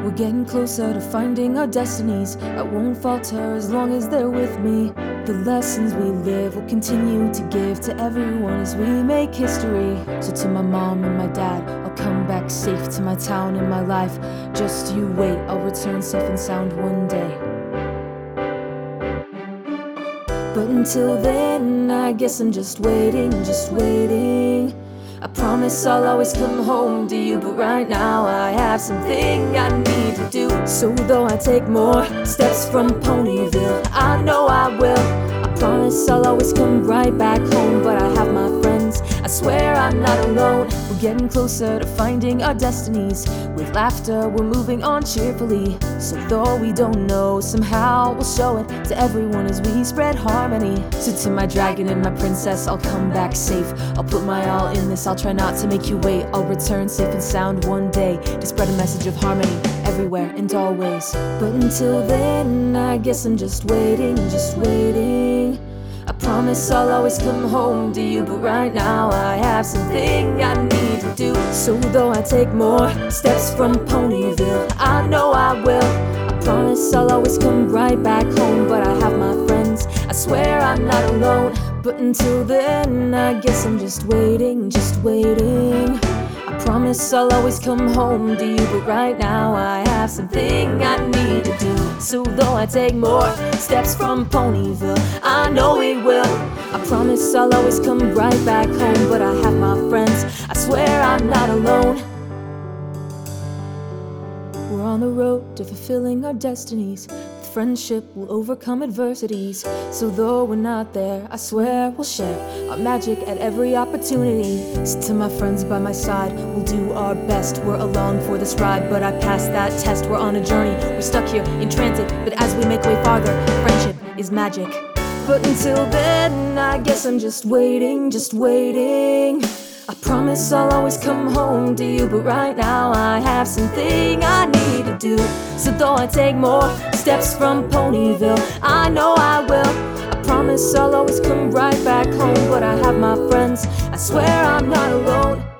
We're getting closer to finding our destinies. I won't falter as long as they're with me. The lessons we live will continue to give to everyone as we make history. So to my mom and my dad, I'll come back safe to my town and my life. Just you wait, I'll return safe and sound one day. But until then, I guess I'm just waiting, just waiting. I promise I'll always come home to you, but right now I have something I need to do. So though I take more steps from Ponyville, I know I will. I promise I'll always come right back home, but I have my friends, I swear I'm not alone. We're getting closer to finding our destinies. With laughter, we're moving on cheerfully. So though we don't know, somehow we'll show it to everyone as we spread harmony. So to my dragon and my princess, I'll come back safe. I'll put my all in this, I'll try not to make you wait. I'll return safe and sound one day to spread a message of harmony everywhere and always. But until then, I guess I'm just waiting, just waiting. I promise I'll always come home to you, but right now I have something I need to do. So though I take more steps from Ponyville, I know I will. I promise I'll always come right back home, but I have my friends, I swear I'm not alone. But until then, I guess I'm just waiting, just waiting. I promise I'll always come home to you, but right now I have something I need to do. So though I take more steps from Ponyville, I know it will. I promise I'll always come right back home, but I have my friends, I swear I'm not alone. We're on the road to fulfilling our destinies. With friendship, we'll overcome adversities. So though we're not there, I swear we'll share our magic at every opportunity. So to my friends by my side, we'll do our best. We're along for this ride, but I passed that test. We're on a journey, we're stuck here in transit, but as we make way farther, friendship is magic. But until then, I guess I'm just waiting, just waiting. I promise I'll always come home to you, but right now I have something I need to do. So though I take more steps from Ponyville, I know I will. I promise I'll always come right back home, but I have my friends, I swear I'm not alone.